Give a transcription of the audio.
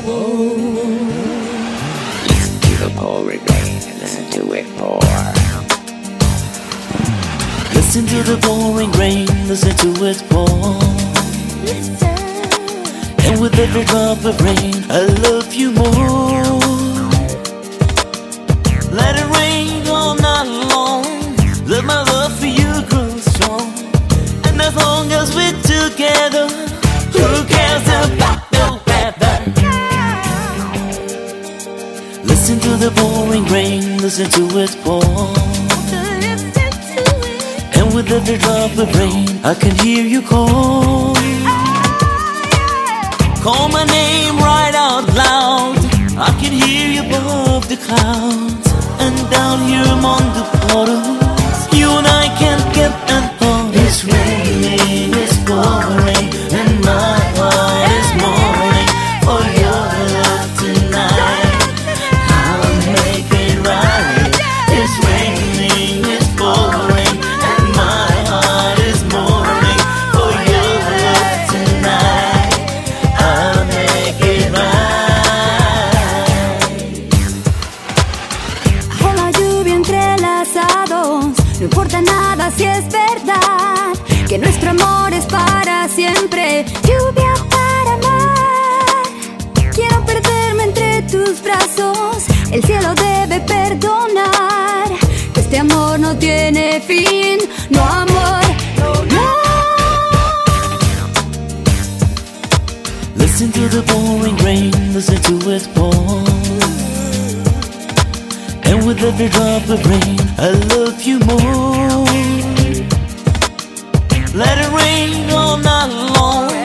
Listen to the pouring rain and listen to it pour. Listen to the pouring rain, listen to it pour. And with every drop of rain, I love you more. Let it rain all night long, let my love for you grow strong. And as long as we're together, who cares about the weather? Listen to the pouring rain, listen to it pour. And with every drop of rain, I can hear you call. Call my name right out loud, I can hear you above the clouds. And down here among the puddles, you and I can't get an hold. It's raining, it's pouring, and my heart is mourning for your love tonight. I'll make it right. It's raining, it's pouring, and my heart is mourning for your love tonight. I'll make it right. Bajo la lluvia entrelazados, no importa nada si es verdad que nuestro amor es para siempre. Lluvia para amar. Quiero perderme entre tus brazos. El cielo debe perdonar que este amor no tiene fin. No amor, no. Listen to the pouring rain, listen to it pour. And with every drop of rain, I love you more. Let it rain all night long,